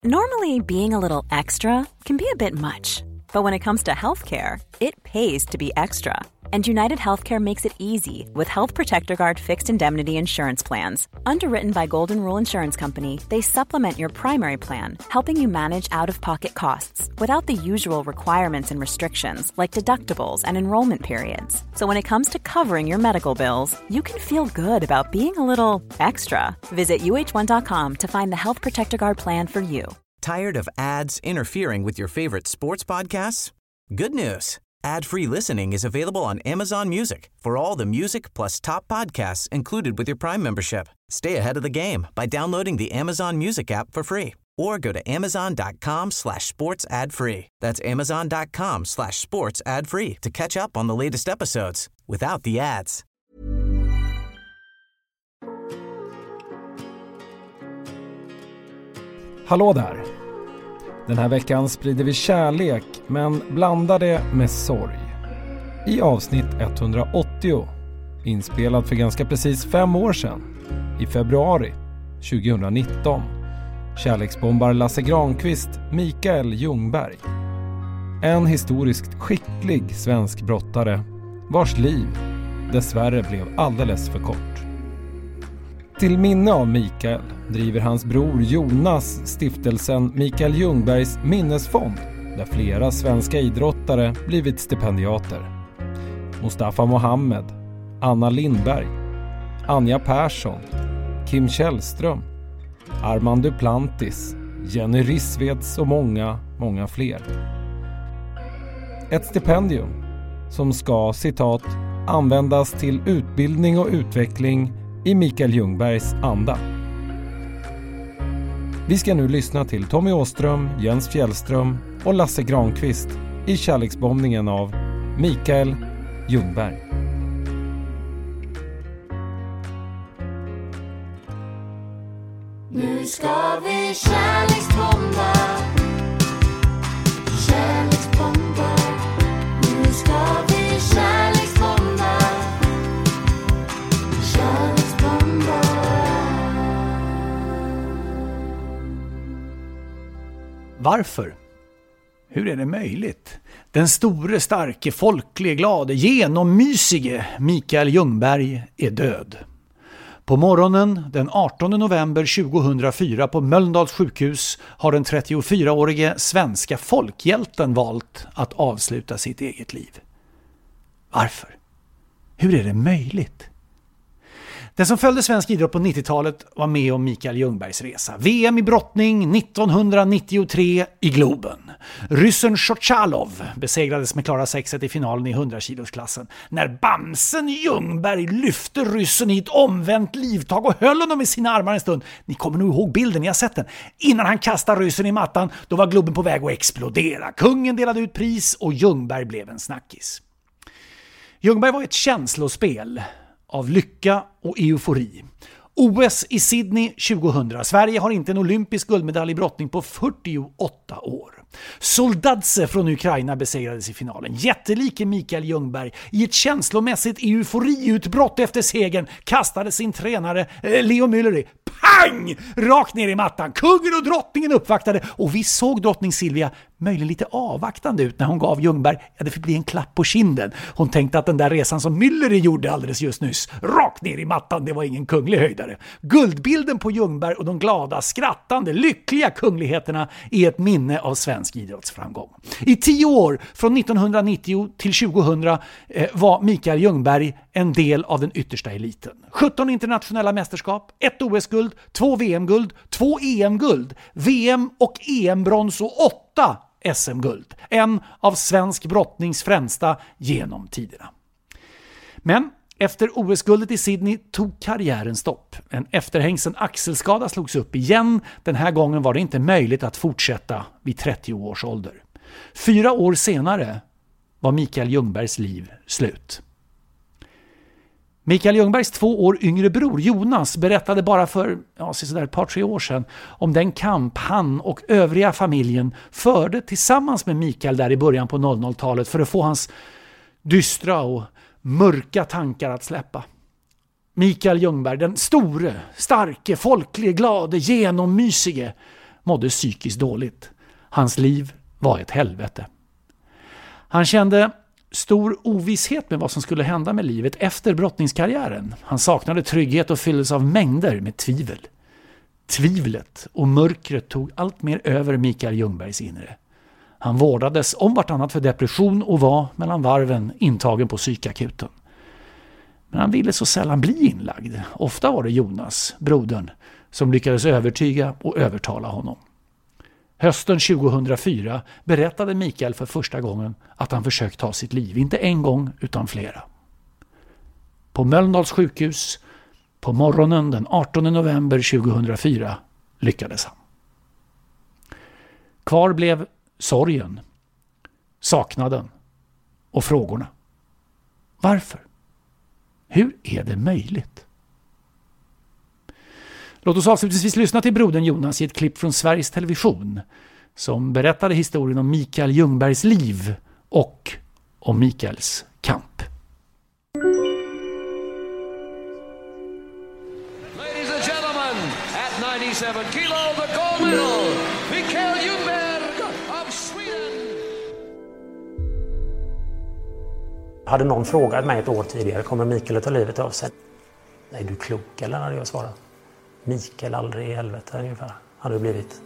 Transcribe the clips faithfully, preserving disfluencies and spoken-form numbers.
Normally, being a little extra can be a bit much, but when it comes to healthcare, it pays to be extra. And United Healthcare makes it easy with Health Protector Guard fixed indemnity insurance plans. Underwritten by Golden Rule Insurance Company, they supplement your primary plan, helping you manage out-of-pocket costs without the usual requirements and restrictions like deductibles and enrollment periods. So when it comes to covering your medical bills, you can feel good about being a little extra. Visit U H one dot com to find the Health Protector Guard plan for you. Tired of ads interfering with your favorite sports podcasts? Good news. Ad-free listening is available on Amazon Music for all the music plus top podcasts included with your Prime membership. Stay ahead of the game by downloading the Amazon Music app for free or go to amazon.com slash sports ad free. That's amazon.com slash sports ad free to catch up on the latest episodes without the ads. Hallå där! Den här veckan sprider vi kärlek, men blandar det med sorg. I avsnitt etthundraåttio, inspelad för ganska precis fem år sedan, i februari tjugonitton, kärleksbombar Lasse Granqvist Mikael Ljungberg. En historiskt skicklig svensk brottare, vars liv dessvärre blev alldeles för kort. Till minne av Mikael driver hans bror Jonas stiftelsen Mikael Ljungbergs minnesfond, där flera svenska idrottare blivit stipendiater. Mustafa Mohamed, Anna Lindberg, Anja Persson, Kim Källström, Armand Duplantis, Jenny Rissveds och många, många fler. Ett stipendium som ska, citat, användas till utbildning och utveckling i Mikael Ljungbergs anda. Vi ska nu lyssna till Tommy Åström, Jens Fjällström och Lasse Granqvist i kärleksbombningen av Mikael Ljungberg. Nu ska vi kärleksbomba, kärleksbomba. Nu ska vi kärleksbomba, kärleksbomba. Varför? Hur är det möjligt? Den store, starke, folklige, glade, genommysige Mikael Ljungberg är död. På morgonen den artonde november tjugohundrafyra på Mölndals sjukhus har den trettiofyraårige svenska folkhjälten valt att avsluta sitt eget liv. Varför? Hur är det möjligt? Den som följde svensk idrott på nittiotalet var med om Mikael Ljungbergs resa. V M i brottning nittonhundranittiotre i Globen. Ryssen Chochalov besegrades med klara sexet i finalen i hundra-kilosklassen. När Bamsen Ljungberg lyfte ryssen i ett omvänt livtag och höll honom i sina armar en stund. Ni kommer nog ihåg bilden, ni har sett den. Innan han kastade ryssen i mattan, då var Globen på väg att explodera. Kungen delade ut pris och Ljungberg blev en snackis. Ljungberg var ett känslospel av lycka och eufori. O S i Sydney tjugohundra. Sverige har inte en olympisk guldmedalj i brottning på fyrtioåtta år. Soldadze från Ukraina besegrades i finalen. Jättelike Mikael Ljungberg i ett känslomässigt euforiutbrott efter segern kastade sin tränare eh, Leo Müller pang! Rakt ner i mattan. Kungen och drottningen uppvaktade och vi såg drottning Silvia möjligen lite avvaktande ut när hon gav Ljungberg, ja, det fick bli en klapp på kinden. Hon tänkte att den där resan som Müller gjorde alldeles just nyss, rakt ner i mattan, det var ingen kunglig höjdare. Guldbilden på Ljungberg och de glada, skrattande, lyckliga kungligheterna är ett minne av svensk idrottsframgång. I tio år, från nittonhundranittio till tjugohundra, eh, var Mikael Ljungberg en del av den yttersta eliten. sjutton internationella mästerskap, ett O S-guld, två V M-guld, två E M-guld, V M- och E M-brons och åtta S M-guld. En av svensk brottnings främsta genom tiderna. Men efter O S-guldet i Sydney tog karriären stopp. En efterhängsen axelskada slogs upp igen. Den här gången var det inte möjligt att fortsätta vid trettio års ålder. Fyra år senare var Mikael Ljungbergs liv slut. Mikael Ljungbergs två år yngre bror Jonas berättade bara för ja, sådär ett par tre år sedan om den kamp han och övriga familjen förde tillsammans med Mikael där i början på noll noll-talet för att få hans dystra och mörka tankar att släppa. Mikael Ljungberg, den store, starke, folklige, glade, genommysige, mådde psykiskt dåligt. Hans liv var ett helvete. Han kände stor ovisshet med vad som skulle hända med livet efter brottningskarriären. Han saknade trygghet och fylldes av mängder med tvivel. Tvivlet och mörkret tog allt mer över Mikael Ljungbergs inre. Han vårdades om vartannat för depression och var mellan varven intagen på psykakuten. Men han ville så sällan bli inlagd. Ofta var det Jonas, brodern, som lyckades övertyga och övertala honom. Hösten tjugohundrafyra berättade Mikael för första gången att han försökt ta sitt liv, inte en gång utan flera. På Mölndals sjukhus, på morgonen den artonde november tjugohundrafyra, lyckades han. Kvar blev sorgen, saknaden och frågorna. Varför? Hur är det möjligt? Låt oss avslutningsvis lyssna till brodern Jonas i ett klipp från Sveriges Television som berättade historien om Mikael Ljungbergs liv och om Mikaels kamp. Ladies and gentlemen, at ninety-seven kilo, the gold medal, Mikael Ljungberg of Sweden. Hade någon frågat mig ett år tidigare, kommer Mikael att ta livet av sig? Nej, du klok, eller hade jag svarat. Mikael, aldrig i helvete ungefär, hade det blivit.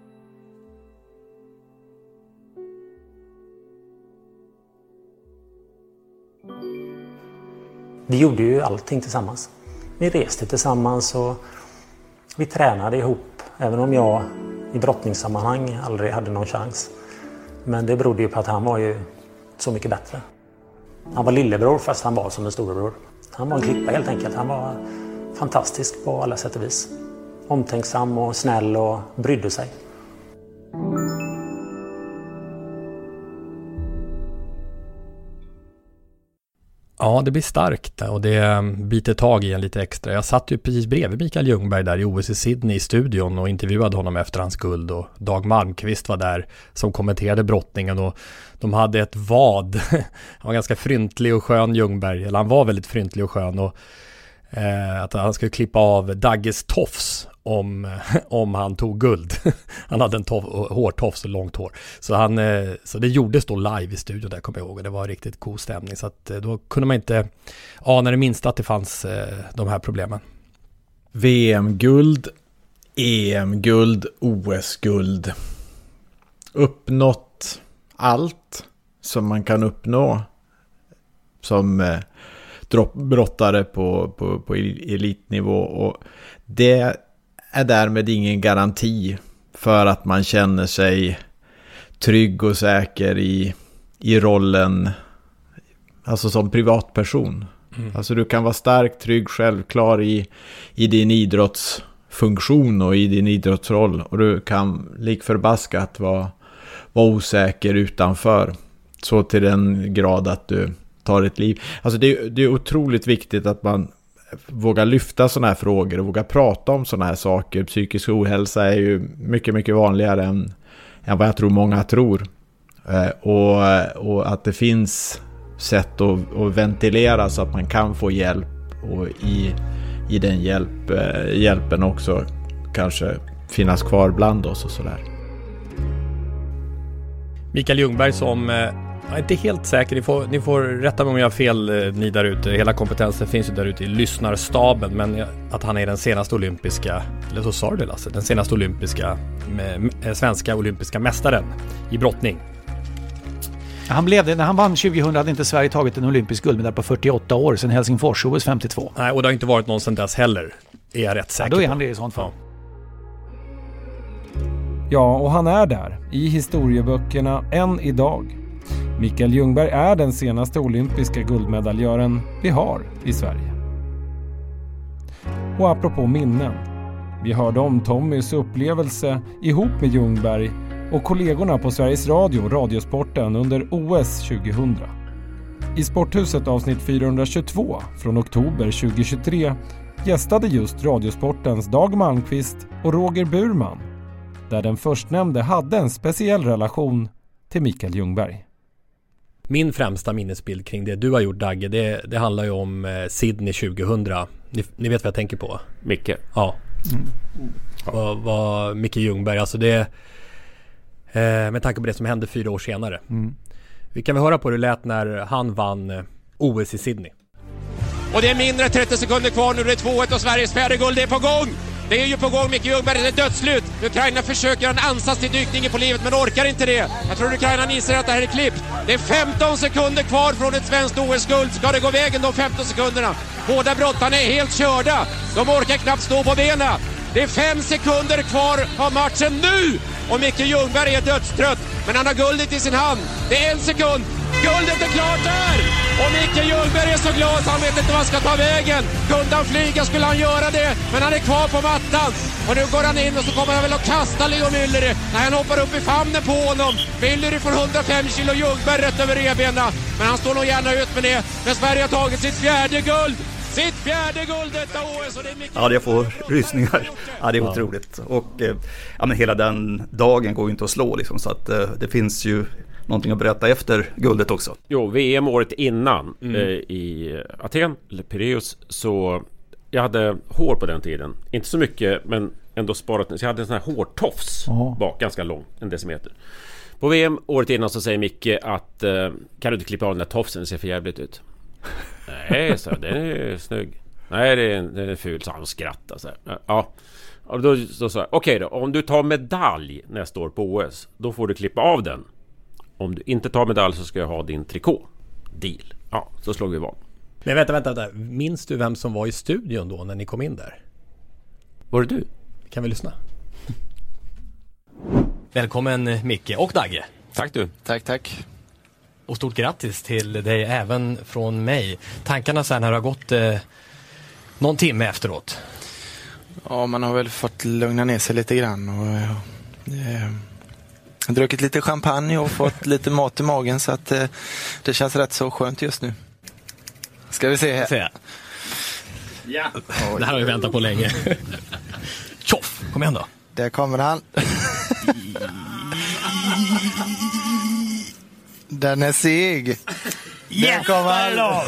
Vi gjorde ju allting tillsammans. Vi reste tillsammans och vi tränade ihop. Även om jag i brottningssammanhang aldrig hade någon chans. Men det berodde ju på att han var ju så mycket bättre. Han var lillebror fast han var som en storebror. Han var en klippa helt enkelt. Han var fantastisk på alla sätt och vis. Omtänksam och snäll och brydde sig. Ja, det blir starkt och det biter tag i en lite extra. Jag satt ju precis bredvid Mikael Ljungberg där i O S i Sydney i studion och intervjuade honom efter hans guld, och Dag Malmqvist var där som kommenterade brottningen, och de hade ett vad. Han var ganska fryntlig och skön, Ljungberg, eller han var väldigt fryntlig och skön, och eh, att han skulle klippa av Dagges tofs om, om han tog guld. Han hade en tof, hårtofs och långt hår. Så, han, så det gjordes då live i studion där, kommer jag ihåg. Och det var riktigt god stämning. Så att då kunde man inte ana det minsta att det fanns de här problemen. V M-guld, E M-guld, O S-guld. Uppnått allt som man kan uppnå som eh, brottare på, på, på elitnivå. Och det är därmed ingen garanti för att man känner sig trygg och säker i, i rollen, alltså som privatperson. Mm. Alltså du kan vara stark, trygg, självklar i, i din idrottsfunktion och i din idrottsroll, och du kan lik förbaskat vara, vara osäker utanför, så till den grad att du tar ett liv. Alltså det, det är otroligt viktigt att man våga lyfta sådana här frågor och våga prata om sådana här saker. Psykisk ohälsa är ju mycket, mycket vanligare än, än vad jag tror många tror. Eh, och, och att det finns sätt att, att ventilera så att man kan få hjälp, och i, i den hjälp, eh, hjälpen också kanske finnas kvar bland oss och sådär. Mikael Ljungberg som... Eh... Jag är inte helt säker, ni får, ni får rätta mig om jag har fel, ni där ute. Hela kompetensen finns ju där ute i lyssnarstaben, men att han är den senaste olympiska, eller så sa du Lasse, den senaste olympiska, med, svenska olympiska mästaren i brottning. Han blev det, när han vann tjugohundra hade inte Sverige tagit en olympisk guldmedalj på fyrtioåtta år sedan Helsingfors O S femtiotvå. Nej, och det har inte varit någon sedan dess heller, är jag rätt säker ja, då är på. han det i sånt fall. Ja. Ja, och han är där, i historieböckerna än idag. Mikael Ljungberg är den senaste olympiska guldmedaljören vi har i Sverige. Och apropå minnen. Vi hörde om Tommys upplevelse ihop med Ljungberg och kollegorna på Sveriges Radio, Radiosporten under O S tjugohundra. I Sporthuset avsnitt fyrahundratjugotvå från oktober tjugohundratjugotre gästade just Radiosportens Dag Malmqvist och Roger Burman, där den förstnämnde hade en speciell relation till Mikael Ljungberg. Min främsta minnesbild kring det du har gjort, Dagge, det, det handlar ju om eh, Sydney tjugohundra. Ni, ni vet vad jag tänker på? Mycket. Ja. Mm. Vad, vad Micke Ljungberg, alltså det eh, med tanke på det som hände fyra år senare. Mm. Vi kan väl höra på hur det lät när han vann eh, O S i Sydney. Och det är mindre än trettio sekunder kvar nu, det är två ett och Sveriges fjärde guld är på gång. Det är ju på gång, Micke Ljungberg, det är dödsslut. Ukraina försöker göra en ansats till dykning på livet men orkar inte det. Jag tror Ukraina inser att det här är klippt. Det är femton sekunder kvar från ett svenskt O S-guld. Ska det gå vägen de femton sekunderna? Båda brottarna är helt körda. De orkar knappt stå på benen. Det är fem sekunder kvar av matchen nu! Och Micke Ljungberg är dödstrött, men han har guldet i sin hand. Det är en sekund. Guldet är klart där! Och Micke Ljungberg är så glad så han vet inte vad han ska ta vägen. Kunde han flyga skulle han göra det, men han är kvar på mattan. Och nu går han in och så kommer han väl att kasta Leo Myllyri när han hoppar upp i famnen på honom. Myllyri får hundrafem kilo Ljungberg rätt över revbenen. Men han står nog gärna ut med det. Men Sverige har tagit sitt fjärde guld. Sitt fjärde guld detta O S. Och det är mycket... Ja, jag får rysningar. Ja, det är otroligt. Och eh, ja, men hela den dagen går ju inte att slå liksom, så att eh, det finns ju någonting att berätta efter guldet också. Jo, V M-året innan mm. eh, i Aten, eller Pireus, så jag hade hår på den tiden. Inte så mycket, men ändå sparat. Så jag hade en sån här hårtofs oh. bak, ganska lång, en decimeter. På V M året innan så säger Micke att eh, kan du inte klippa av den där tofsen, det ser för jävligt ut. Nej, så den är snygg. Nej, det är, den är ful, så han skrattar så här. Ja. Och då, då sa jag, okej okay då, om du tar medalj nästa år på O S, då får du klippa av den. Om du inte tar medalj så ska jag ha din trikå. Deal. Ja, så slog vi vad. Men vänta, vänta, vänta. Minns du vem som var i studion då när ni kom in där? Var det du? Kan vi lyssna? Välkommen Micke och Dagge. Tack du. Tack, tack. Och stort grattis till dig även från mig. Tankarna sen har det gått eh, någon timme efteråt. Ja, man har väl fått lugna ner sig lite grann och eh, druckit lite champagne och fått lite mat i magen, så att eh, det känns rätt så skönt just nu. Ska vi se här. Se. Ja. Det här har vi väntat på länge. Tjoff, kom igen då. Där kommer han. Den är seg. Där kommer han.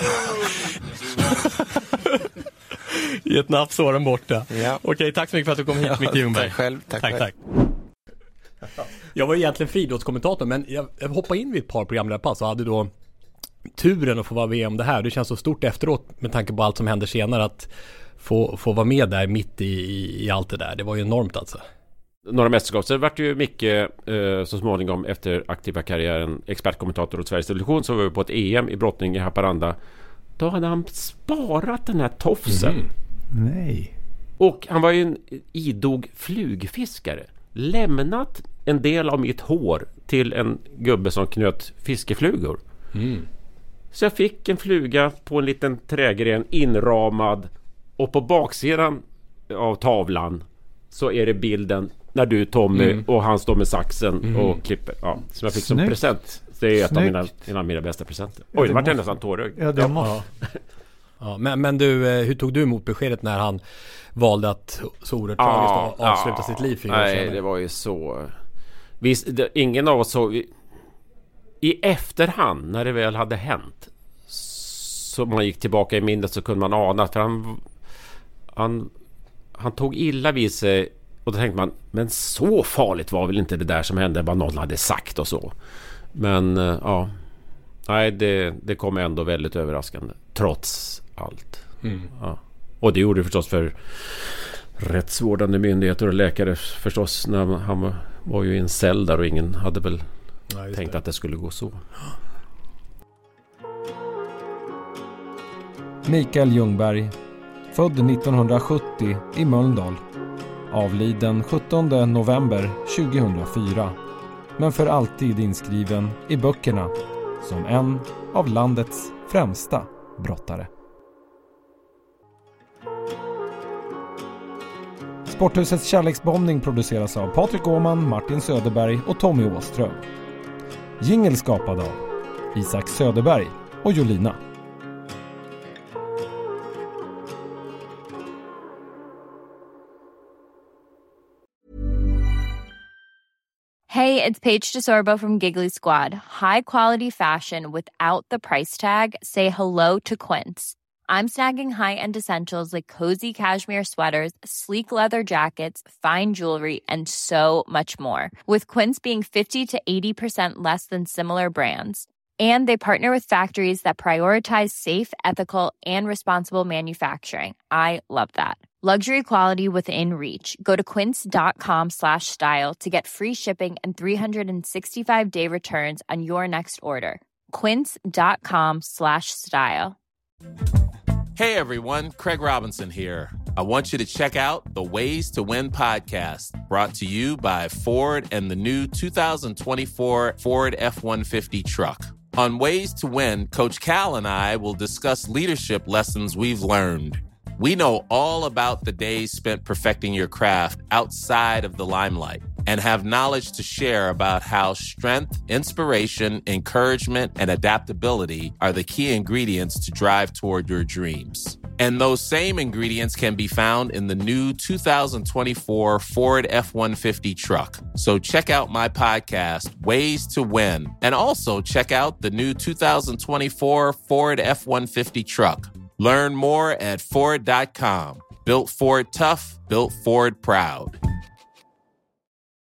I ett napp så var den borta. Ja. Okej, tack så mycket för att du kom hit, Micke Ljungberg. Tack själv. Tack, tack, själv. tack. Jag var egentligen friidrottskommentator, men jag, jag hoppade in vid ett par programledare och hade då turen att få vara V M det här. Det känns så stort efteråt med tanke på allt som händer senare att få, få vara med där mitt i, i, i allt det där. Det var ju enormt alltså. Några mästerskap. Så det vart ju Micke eh, så småningom efter aktiva karriären expertkommentator åt Sveriges Television, så var vi på ett E M i brottning i Haparanda. Då hade han sparat den här tofsen. Mm. Nej. Och han var ju en idog flugfiskare. Lämnat en del av mitt hår till en gubbe som knöt fiskeflugor. Mm. Så jag fick en fluga på en liten trägren inramad, och på baksidan av tavlan så är det bilden när du, Tommy, mm. och han står med saxen mm. och klipper. Ja, som jag fick som Snyggt. present. Det är ett av mina, en av mina bästa presenter. Oj, det var måste... nästan tårögd. Ja, det måste. Ja. Ja, men, men du, hur tog du emot beskedet när han valde att så oerhört tragiskt ja, avsluta ja, sitt liv fyra år Nej, senare? det var ju så... Visst, det, ingen av oss såg... I efterhand, när det väl hade hänt, så man gick tillbaka i minnet, så kunde man ana, för han, han, han tog illa vid sig, och då tänkte man, men så farligt var väl inte det där som hände, vad någon hade sagt och så. Men ja, nej, det, det kom ändå väldigt överraskande, trots allt. Mm. Ja. Och det gjorde det förstås för rättsvårdande myndigheter och läkare förstås, när man, han var, var ju i en cell där och ingen hade väl ja, tänkt det. att det skulle gå så. Mikael Ljungberg, född nittonhundrasjuttio i Mölndal, avliden sjuttonde november tjugohundrafyra, men för alltid inskriven i böckerna som en av landets främsta brottare. Sporthusets kärleksbombning produceras av Patrik Åhman, Martin Söderberg och Tommy Åström. Jingle skapad av Isak Söderberg och Jolina. Hey, it's Paige DeSorbo from Giggly Squad. High quality fashion without the price tag. Say hello to Quince. I'm snagging high-end essentials like cozy cashmere sweaters, sleek leather jackets, fine jewelry, and so much more. With Quince being fifty to eighty percent less than similar brands. And they partner with factories that prioritize safe, ethical, and responsible manufacturing. I love that. Luxury quality within reach. Go to quince.com slash style to get free shipping and three sixty-five day returns on your next order. Quince.com slash style. Hey everyone, Craig Robinson here. I want you to check out the Ways to Win podcast, brought to you by Ford and the new two thousand twenty-four Ford F one fifty truck. On Ways to Win, Coach Cal and I will discuss leadership lessons we've learned. We know all about the days spent perfecting your craft outside of the limelight and have knowledge to share about how strength, inspiration, encouragement, and adaptability are the key ingredients to drive toward your dreams. And those same ingredients can be found in the new two thousand twenty-four Ford F one fifty truck. So check out my podcast, Ways to Win, and also check out the new two thousand twenty-four Ford F one fifty truck. Learn more at Ford dot com. Built Ford tough, built Ford proud.